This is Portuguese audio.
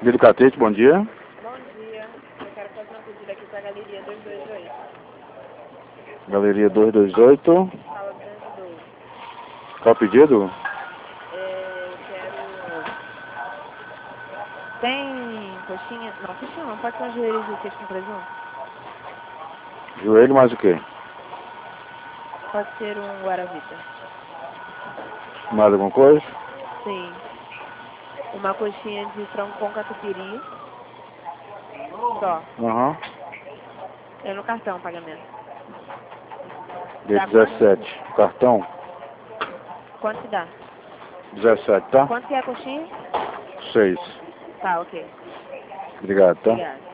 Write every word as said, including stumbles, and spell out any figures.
Delicatete, bom dia. Bom dia. Eu quero fazer um pedido aqui para a Galeria duzentos e vinte e oito. Galeria duzentos e vinte e oito. Sala duzentos e doze. Qual o pedido? É, eu quero... Tem coxinha? Não, coxinha não. Pode ser um joelho de queijo com presunto? Joelho mais o quê? Pode ser um guaravita. Mais alguma coisa? Sim. Uma coxinha de frango com catupiry. Só. Aham. É no cartão o pagamento. Dia Dá quanto? dezessete. Cartão? Quanto que dá? dezessete, tá? Quanto que é a coxinha? seis. Tá, ok. Obrigado, tá? Obrigada.